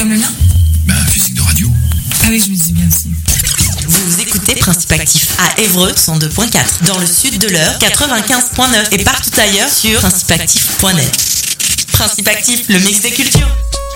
comme le mien? Physique de radio. Ah oui, je me dis bien aussi. Vous écoutez Principe Actif à Évreux 102.4, dans le sud de l'Eure 95.9 et partout ailleurs sur principeactif.net. Principe Actif, le mix des cultures.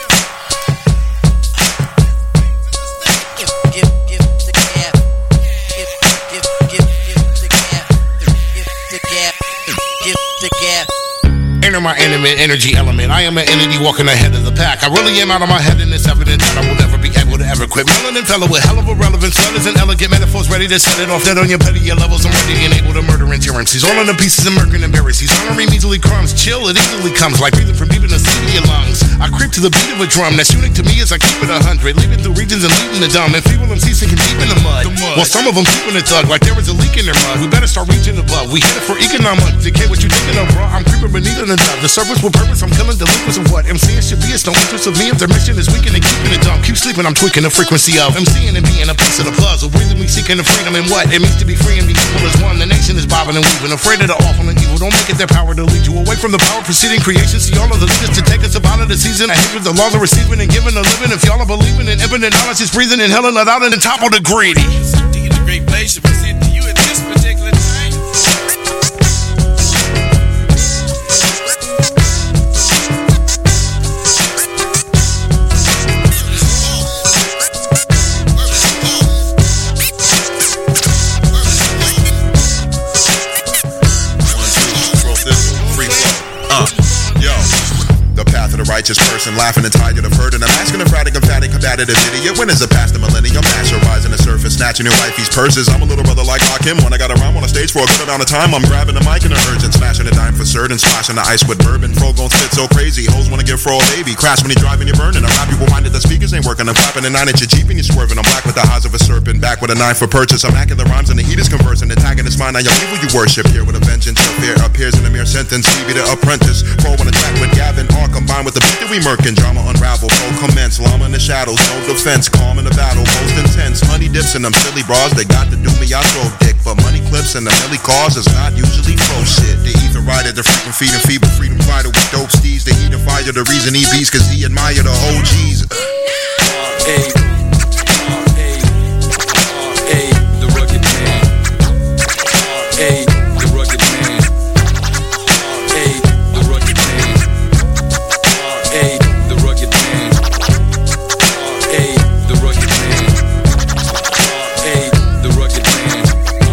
Enter my intimate energy element. I am an entity walking ahead of the pack. I really am out of my head, and it's evident that I will never be able to ever quit. Melanin fellow with hell of a relevance. Letters and elegant metaphors ready to set it off. Dead on your pettier levels. I'm ready and able to murder endurance. He's all on the pieces of murk and embarrass. He's honoring measly crumbs. Chill, it easily comes like breathing from deep in the sea of your lungs. I creep to the beat of a drum. That's unique to me as I keep it 100. Leaving through regions and leaving the dumb. And feeble MCs sinking deep in the mud. While some of them keeping it thug like there is a leak in their mud. We better start reaching above. We hit it for economic. Decay what you thinking of, bro. I'm creeping beneath the dove. The surface will purpose, I'm killing delinquents of what MCs should be. It's no interest of me if their mission is weakening and keeping it dumb. Keep sleeping, I'm tweaking the frequency of MCing and being a piece of the puzzle. Breathing me seeking the freedom and what it means to be free and be equal as one. The nation is bobbing and weaving, afraid of the awful and evil. Don't make it their power to lead you away from the power preceding creation. See all of the leaders to take us up out of the season. I hate with the laws of receiving and giving a living. If y'all are believing in infinite knowledge, it's breathing and hell and out and the top of the greedy. D is a great place to present to you at this particular time. Righteous person laughing and tired of hurting. I'm asking emphatic, combative idiot. When is it past the millennium? Masterizing the surface, snatching your wifey's purses. I'm a little brother like Hakim. When I got a rhyme on a stage for a good amount of time, I'm grabbing the mic in a urgent, smashing a dime for certain, splashing the ice with bourbon. Fro gon' spit so crazy, hoes wanna give Fro a baby. Crash when you driving, you're burning. I rap people minded the speakers ain't working. I'm clapping a 9-inch Jeep and you're swerving. I'm black with the eyes of a serpent, back with a knife for purchase. I'm hacking the rhymes and the heat is conversing, attacking this mind. Now your evil you worship here with a vengeance. Your fear appears in a mere sentence. Stevie the apprentice, Fro on a track with Gavin, all combined with the beat that we murking. Drama unravel, full commence, llama in the shadows, no defense, calm in the battle, most intense. Honey dips in them silly bras, they got to do me, I throw dick. But money clips and the milli cars is not usually pro shit. The ether rider, the freaking feeding feeble freedom fighter with dope steeds. The heat of fire, the reason he beats, cause he admire the OGs. The rugged man. The rugged man. The rugged man. The rugged man. The rugged man. The rugged man.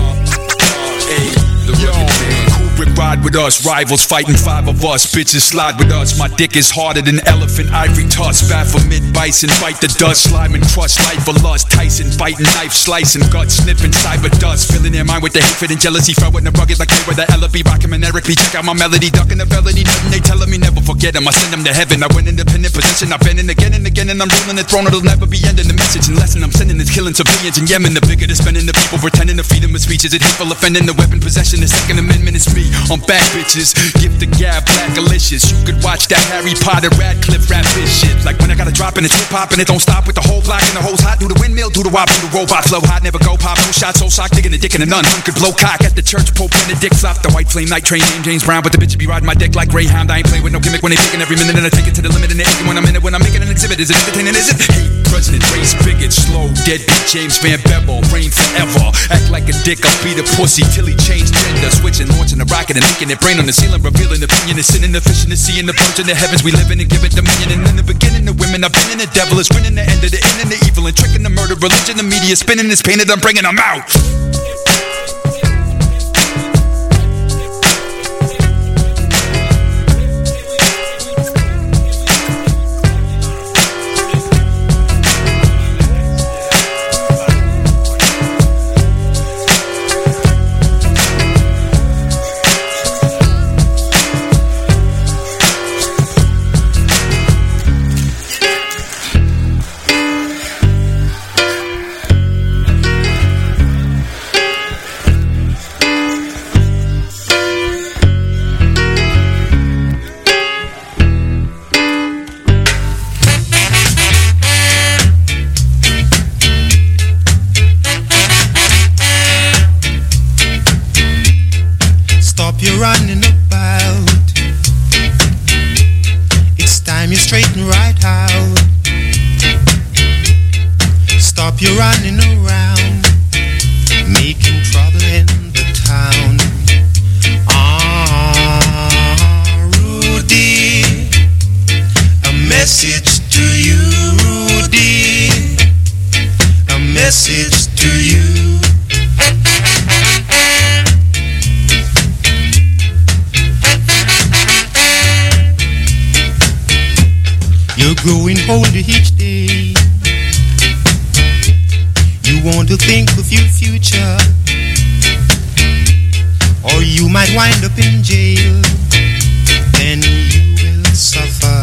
The rugged man. Kubrick ride with us, rivals fighting 5 of us. Bitches slide with us, my dick is harder than elephant ivory tusk. Baphomet bites and bite the dust, slime and crush life for lust. Tyson biting knife, slicing gut, sniffing cyber dust. Filling their mind with the hatred and jealousy, throwing the rugged like they were the Ella-B. Rockin' and Eric B, check out my melody, ducking the felony. Nothing they telling me, never forget them. I send them to heaven, I went independent position. I've been in again and again, and I'm ruling the throne. It'll never be ending. The message and lesson I'm sending is killing civilians in Yemen. The bigger the spending, the people pretending to freedom of speech. Is it hateful offending? The weapon possession, the Second Amendment is me. I'm back, bitches. Give the gab black delicious. You could watch that Harry Potter Radcliffe rap this shit. Like when I got a drop and it's hip hop and it don't stop with the whole block and the hoes hot. Do the windmill, do the wop, do the robot flow hot. Never go pop, no shot, so sock, digging the dick in a nun. One could blow cock at the church, Pope Benedict flop. The white flame night train named James Brown, but the bitch be riding my dick like Greyhound. I ain't playing with no gimmick when they taking every minute and I take it to the limit and they aching when I'm in it. When I'm making an exhibit, is it entertaining? Is it? Hate, president, race, bigot, slow, deadbeat, James Van Bevel, brain forever. Act like a dick, I'll beat a pussy till he changed gender. Switching, launching a rocket and making it brain on the ceiling, revealing opinion. Is sinning, the fish in the sea and the birds in the heavens. We live in and give it dominion. And in the beginning, the women, I've been in the devil is winning the end of the in and the evil and tricking the murder, religion, the media, spinning this painted, I'm bringing them out. Stop your running around, making trouble in the town. Rudy, a message to you, Rudy, a message to you. You're growing older each day. You want to think of your future, or you might wind up in jail. Then you will suffer.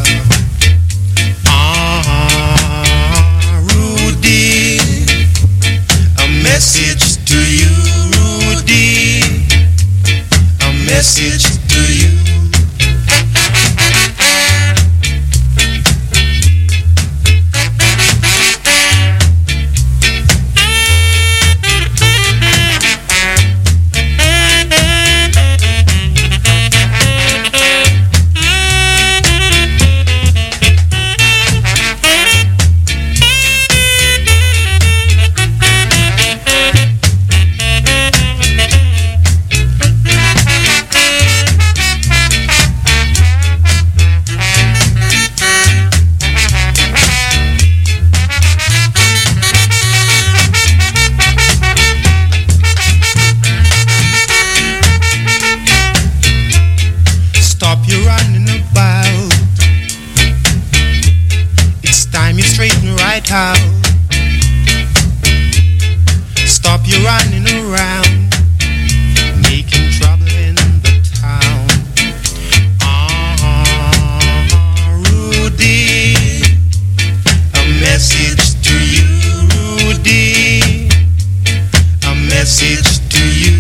Rudy, a message to you, Rudy, a message to you. Out. Stop your running around, making trouble in the town. Rudy, a message to you, Rudy, a message to you.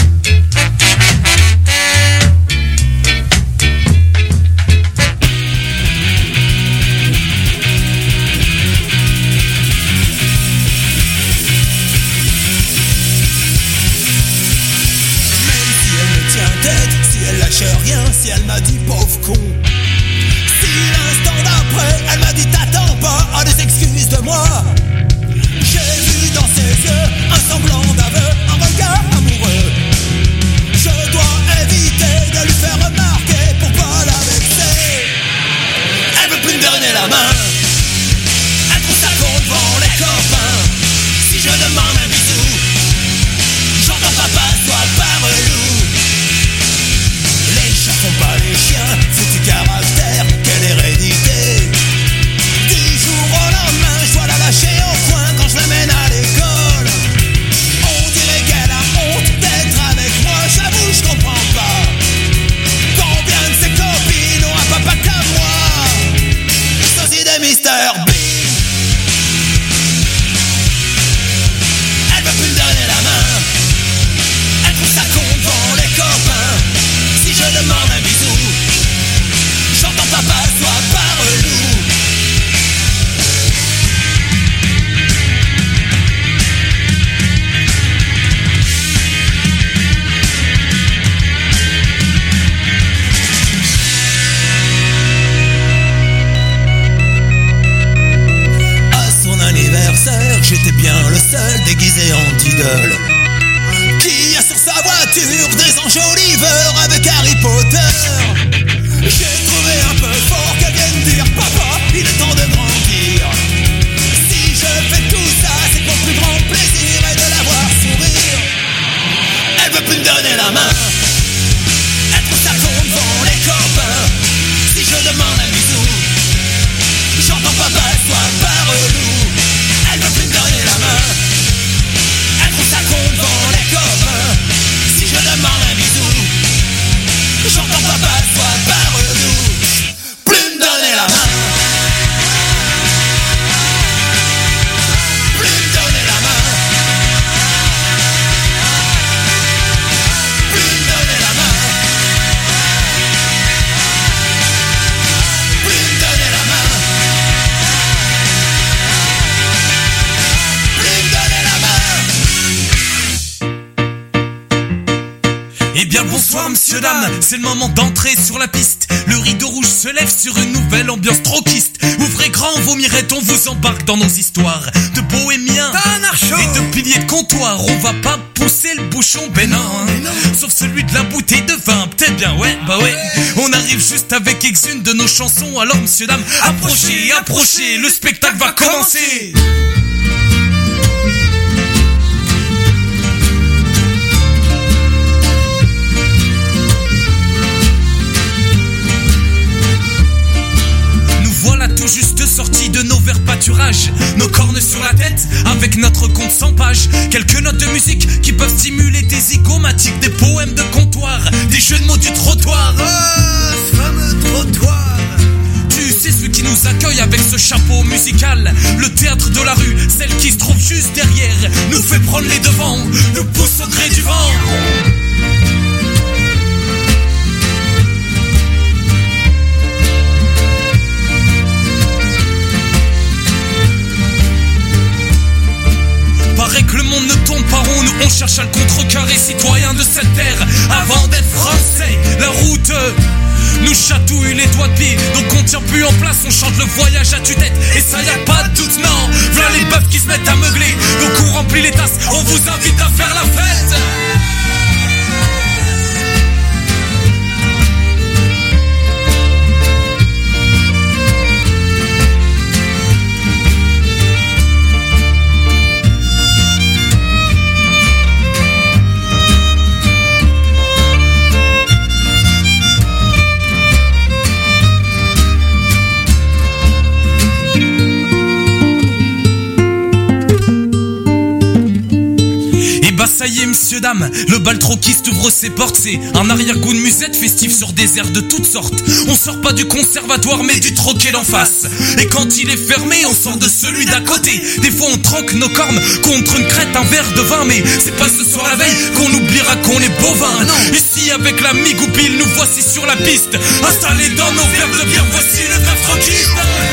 Rien si elle m'a dit pauvre con. Si l'instant d'après elle m'a dit t'attends pas à des excuses de moi. J'ai vu dans ses yeux un semblant d'aveu, un regard amoureux. Je dois éviter de lui faire remarquer pour pas la vexer. Elle veut plus me donner la main, elle trouve ça con devant les copains. Si je demande un bisou, j'entends papa soit pas relou. Les chats font pas les chiens, foutu caractère, quelle hérédité. Du jour au lendemain, je dois la lâcher au coin quand je l'amène à l'école. On dirait qu'elle a honte d'être avec moi, j'avoue je comprends pas. Combien de ses copines ont un papa comme moi? Sosie de Mr. Bean. Elle veut plus me donner la main, elle trouve ça con devant les copains. Si je demande un bisou, j'entends papa soit pas relou. À son anniversaire, j'étais bien le seul déguisé en idole qui a sur sa voiture des enjoliveurs avec Harry Potter. J'ai trouvé un peu fort qu'elle vienne dire papa, il est temps de grandir. Si je fais tout ça, c'est pour plus grand plaisir et de la voir sourire. Elle veut plus me donner la main, elle trouve ça con devant les copains. Si je demande un bisou, j'entends papa soit pas relou. Elle veut plus me donner la main, elle trouve ça con devant les copains. Si je demande un bisou, j'entends papa soit pas relou. Plus me donner la main, plus me donner la main, plus me donner la main, plus me donner la main, plus me donner la main. Eh bien bonsoir monsieur dame, c'est le moment d'entrer sur la piste. Le rideau rouge se lève sur une nouvelle ambiance troquiste. Ouvrez grand en vomirait, on vous embarque dans nos histoires de bohémiens et de piliers de comptoir. On va pas pousser le bouchon, ben non, hein. Sauf celui de la bouteille de vin, peut-être bien, ouais, bah ouais. On arrive juste avec une de nos chansons, alors messieurs, dames, approchez, approchez, le spectacle va commencer. Voilà tout juste sortis de nos verts pâturages, nos cornes sur la tête, avec notre compte 100 pages. Quelques notes de musique qui peuvent stimuler des zygomatiques, des poèmes de comptoir, des jeux de mots du trottoir. Ah, ce fameux trottoir. Tu sais, celui qui nous accueille avec ce chapeau musical, le théâtre de la rue, celle qui se trouve juste derrière, nous fait prendre les devants, nous pousse au gré du vent. Paraît que le monde ne tourne pas rond, nous on cherche à le contrecarrer, citoyens de cette terre, avant d'être français. La route nous chatouille les doigts de pied, donc on tient plus en place, on chante le voyage à tue-tête, et ça y a pas de doute, non. V'là les bœufs qui se mettent à meugler, donc on remplit les tasses, on vous invite à faire la fête. Ça y est, messieurs, dames, le bal troquiste ouvre ses portes. C'est un arrière-goût de musette festif sur des airs de toutes sortes. On sort pas du conservatoire mais du troquet d'en face. Et quand il est fermé, on sort de celui d'à côté. Des fois on troque nos cornes contre une crête, un verre de vin. Mais c'est pas ce soir la veille qu'on oubliera qu'on est bovin. Ici avec la migoupille, nous voici sur la piste, installés dans nos verres de bière, voici le grave troquiste.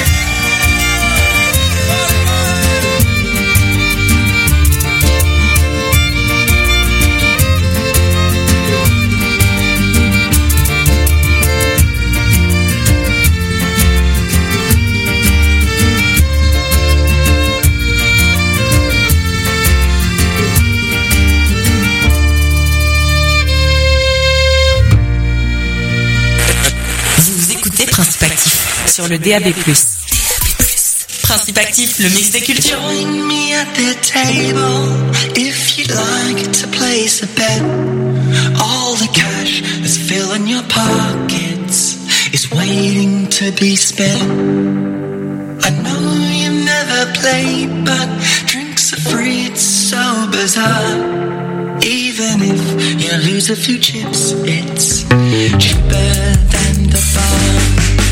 Principe Actif sur le DAB+. Principe Actif, le mix des cultures. Join me at the table if you'd like to place a bet. All the cash that's filling your pockets is waiting to be spent. I know you've never played, but drinks are free, it's so bizarre. Even if you lose a few chips, it's cheaper than the bar.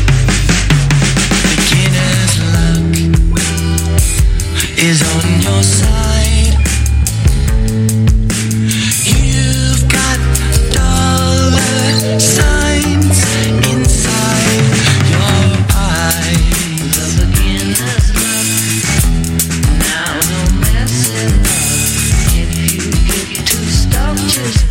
Beginner's luck is on your side. You've got dollar signs inside your eyes. The beginner's luck, now don't mess it up. If you get too stuck, just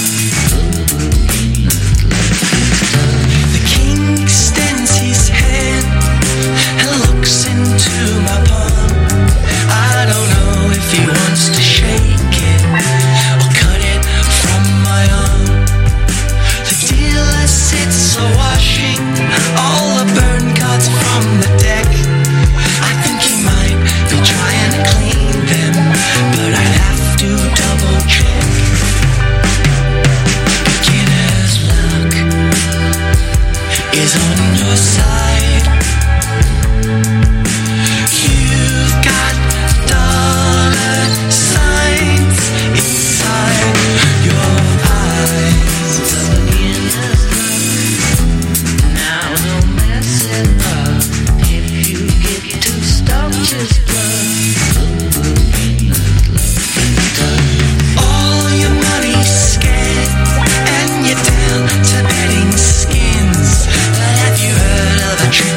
the king extends his head and looks into my palm. I don't know if he wants to shake it or cut it from my arm. The dealer sits washing all the burned cards from the deck. I think he might be trying to clean them, but I'd have to double check. Beginner's luck is on your side. You've got dollar signs inside your eyes. Beginner's luck, now don't mess it up. If you get too stuck, just all your money's scared and you're down to betting skins. But have you heard of a trick?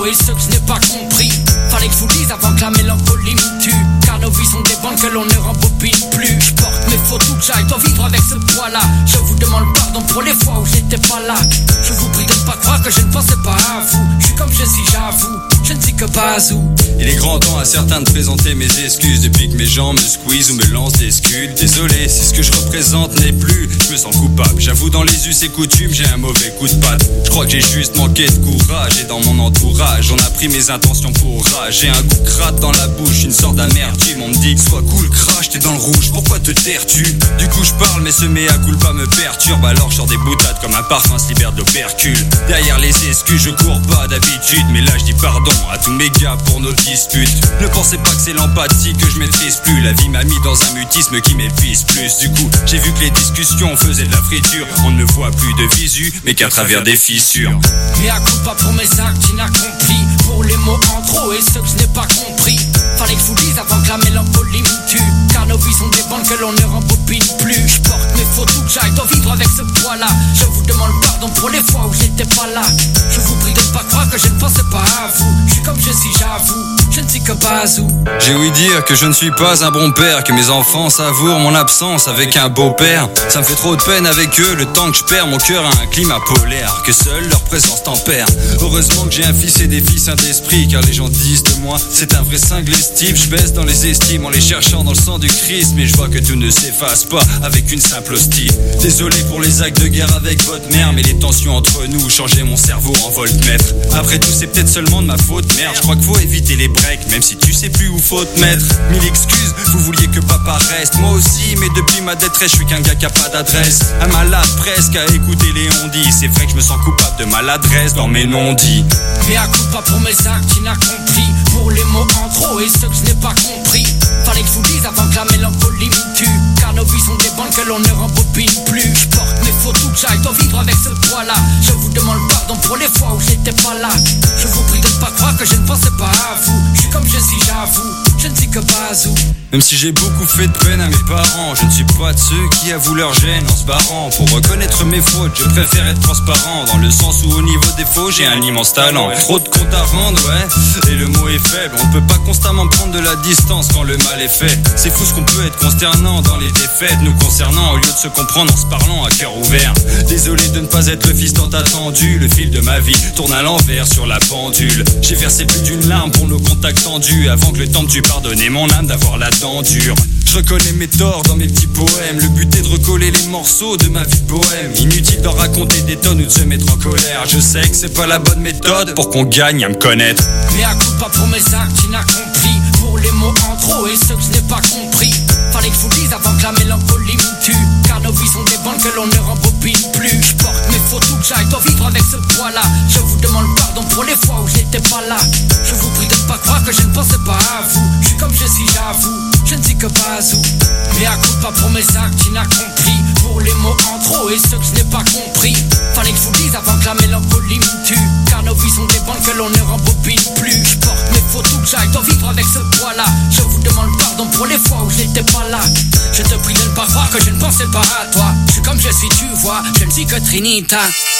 et ce que je n'ai pas compris. Fallait que je vous dise avant que la mélancolie me tue. Car nos vies sont des bandes que l'on ne rembobine plus. Je porte mes fautes où que j'aille, dois vivre avec ce poids-là. Je vous demande pardon pour les fois où j'étais pas là. Je vous prie de ne pas croire que je ne pensais pas à vous. Je suis comme je suis, j'avoue, je ne suis que Bazou. Il est grand temps à certains de présenter mes excuses. Depuis que mes gens me squeeze ou me lancent des scuds. Désolé si ce que je représente n'est plus. Je me sens coupable, j'avoue dans les us et coutumes j'ai un mauvais coup de patte. Je crois que j'ai juste manqué de courage. Et dans mon entourage on a pris mes intentions pour rage. J'ai un goût de crade dans la bouche, une sorte d'amertume. On me dit que sois cool crash, t'es dans le rouge, pourquoi te taires-tu? Du coup je parle mais ce mea culpa me perturbe. Alors je sors des boutades comme un parfum se libère de l'opercule. Derrière les excuses je cours pas d'habitude. Mais là je dis pardon à tous mes gars pour nos disputes. Ne pensez pas que c'est l'empathie que je maîtrise plus. La vie m'a mis dans un mutisme qui m'épuise plus. Du coup j'ai vu que les discussions faisaient de la friture. On ne voit plus de visu mais qu'à travers des fissures. Mea culpa pour mes actes inaccomplis. Pour les mots en trop et ceux que je n'ai pas compris. Fallait que je vous dise avant que la mélancolie me tue. Car nos vies sont des bandes que l'on ne rembobine plus. Je porte mes fautes où que j'aille, dois vivre avec ce poids-là. Je vous demande pardon pour les fois où j'étais pas là. Je vous prie de ne pas croire que je ne pensais pas à vous. Je suis comme je suis, j'avoue, je ne suis que Bazou. J'ai ouï dire que je ne suis pas un bon père. Que mes enfants savourent mon absence avec un beau-père. Ça me fait trop de peine avec eux, le temps que je perds. Mon cœur a un climat polaire, que seule leur présence tempère. Heureusement que j'ai un fils et des fils sains d'esprit. Car les gens disent de moi, c'est un vrai cinglé Steve. Je baisse dans les estimes en les cherchant dans le sang du Christ. Mais je vois que tout ne s'efface pas avec une simple hostie. Désolé pour les actes de guerre avec votre mère. Mais les tensions entre nous changeaient mon cerveau en voltmètre. Après tout c'est peut-être seulement de ma faute, merde. Je crois qu'il faut éviter les breaks, même si tu sais plus où faut te mettre. Mille excuses, vous vouliez que papa reste. Moi aussi, mais depuis ma détresse, je suis qu'un gars qui a pas d'adresse. Un malade presque à écouter les on-dit. C'est vrai que je me sens coupable de maladresse dans mes non-dits. Mea culpa pour mes actes inaccomplis. Pour les mots en trop et ceux que je n'ai pas compris. Fallait que je vous dise avant que la mélancolie me tue. Car nos vies sont des bandes que l'on ne rembobine plus. Je porte mes fautes où que j'aille, dois vivre avec ce poids-là. Je vous demande pardon pour les fois où j'étais pas là. Je vous prie de ne pas croire que je ne pensais pas à vous. Je suis comme je suis, j'avoue, je ne suis que Bazou. Même si j'ai beaucoup fait de peine à mes parents, je ne suis pas de ceux qui avouent leur gêne en se barrant. Pour reconnaître mes fautes, je préfère être transparent. Dans le sens où au niveau des faux, j'ai un immense talent. Trop de comptes à rendre, ouais, et le mot est faible. On ne peut pas constamment prendre de la distance quand le mal est fait. C'est fou ce qu'on peut être consternant dans les défaites nous concernant. Au lieu de se comprendre en se parlant à cœur ouvert. Désolé de ne pas être le fils tant attendu. Le fil de ma vie tourne à l'envers sur la pendule. J'ai versé plus d'une larme pour nos contacts tendus. Avant que le temps me tue, pardonner mon âme d'avoir la dent dure. Je reconnais mes torts dans mes petits poèmes. Le but est de recoller les morceaux de ma vie de bohème. Inutile d'en raconter des tonnes ou de se mettre en colère. Je sais que c'est pas la bonne méthode pour qu'on gagne à me connaître. Mea culpa pour mes actes inaccomplis. Pour les mots en trop et ceux que je n'ai pas compris. Fallait que je vous dise avant que la mélancolie me tue. Car nos vies sont des bandes que l'on ne rembobine plus. Je porte mes fautes où que j'aille, dois vivre avec ce poids-là. Je vous demande pardon pour les fois où j'étais pas là. Je vous prie de ne pas croire que je ne pensais pas à vous. Je suis comme je suis, j'avoue, je ne suis que Bazou. Mea culpa pour mes actes inaccomplis. Pour les mots en trop et ceux que je n'ai pas compris. Fallait que je vous dise avant que la mélancolie me tue. Car nos vies sont des bandes que l'on ne rembobine plus. Je porte mes fautes où que j'aille, dois vivre avec ce poids-là. Je vous demande pardon pour les fois où j'étais pas là. Je te prie de ne pas croire que je ne pensais pas à toi. Je suis comme je suis, tu vois, je ne suis que Trinita.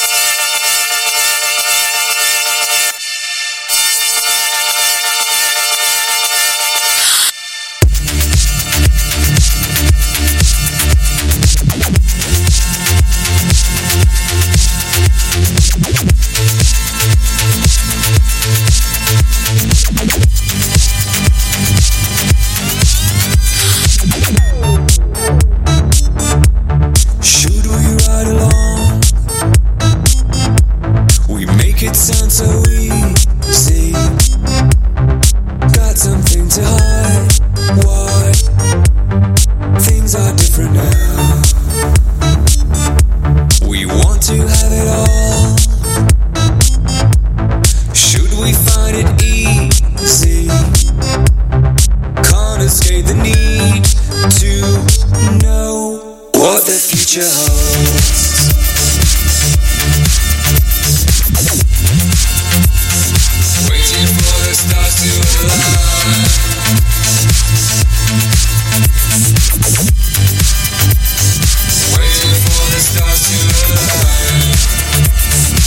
Should we ride along? We make it sound so easy. Got something to hide. Why? Things are different now. We want to have it all. Should we find it easy? Can't escape the need to know what the future holds. Waiting for the stars to align. Waiting for the stars to align.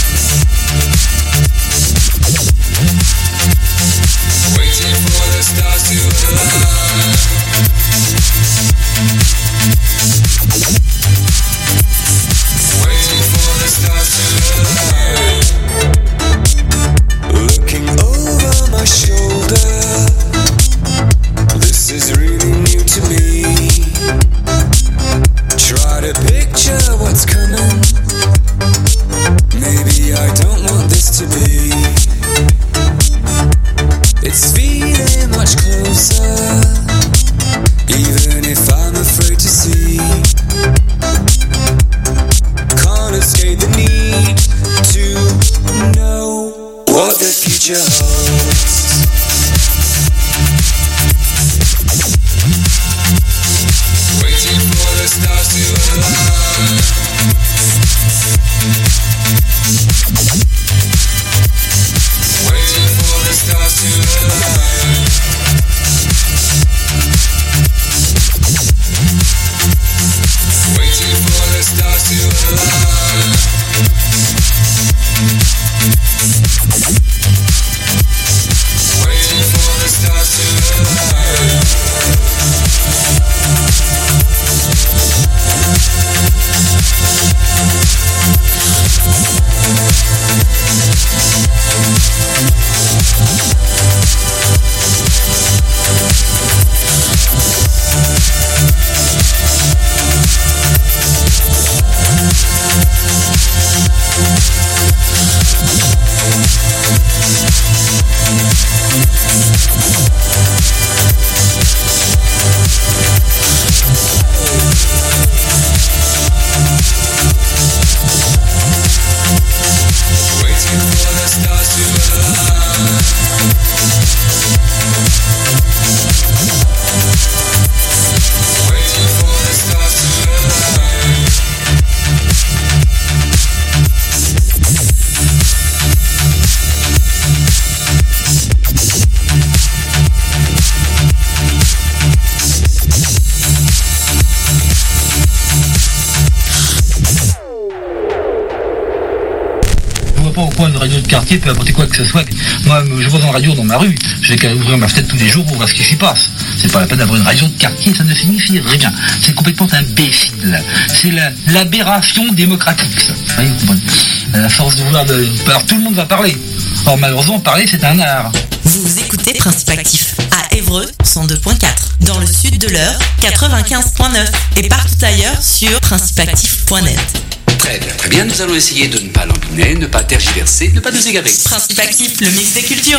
pas pourquoi une radio de quartier peut apporter quoi que ce soit. Moi, je vois une radio dans ma rue, je vais qu'à ouvrir ma fenêtre tous les jours pour voir ce qui s'y passe. C'est pas la peine d'avoir une radio de quartier, ça ne signifie rien. C'est complètement imbécile. C'est l'aberration démocratique, ça. Vous voyez, vous comprenez. À force de vouloir... Alors tout le monde va parler. Or malheureusement, parler, c'est un art. Vous écoutez Principe Actif à Évreux 102.4, dans le sud de l'Eure 95.9 et partout ailleurs sur principeactif.net. Très bien, très bien. Nous allons essayer de ne pas l'embiner, ne pas tergiverser, ne pas nous égarer. Principe Actif, le mix des cultures.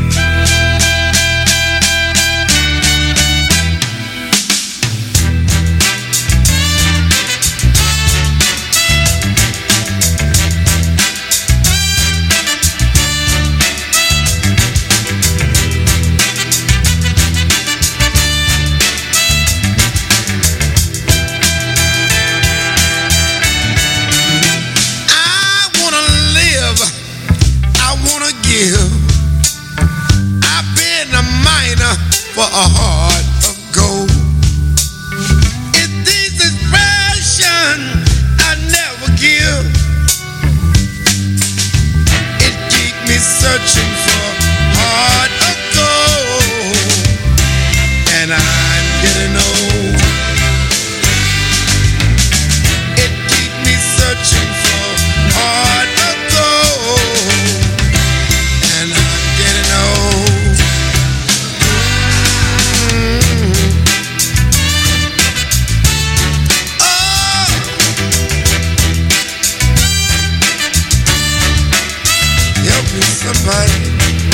I've been a miner for a heart of gold. It's this expression I never give. It keeps me searching for heart of gold. And I'm getting old. It keeps me searching for heart of gold. Somebody.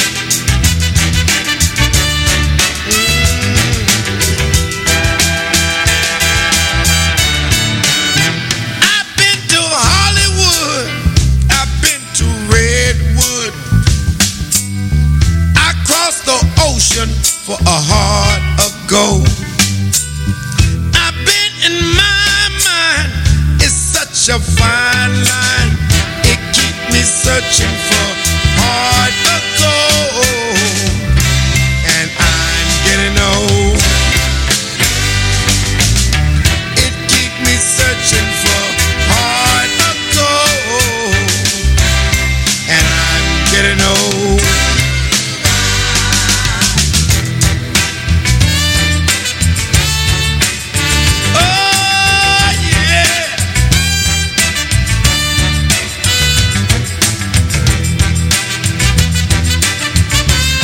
I've been to Hollywood, I've been to Redwood, I crossed the ocean for a heart of gold. I've been in my mind, it's such a fine line.